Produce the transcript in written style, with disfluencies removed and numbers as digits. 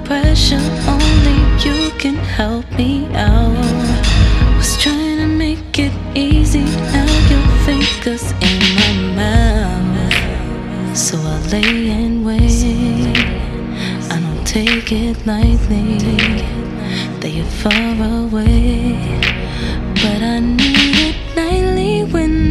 pressure, only you can help me out. Was trying to make it easy, now your fingers in my mouth. So I lay and wait, I don't take it lightly that you're far away, but I need it nightly when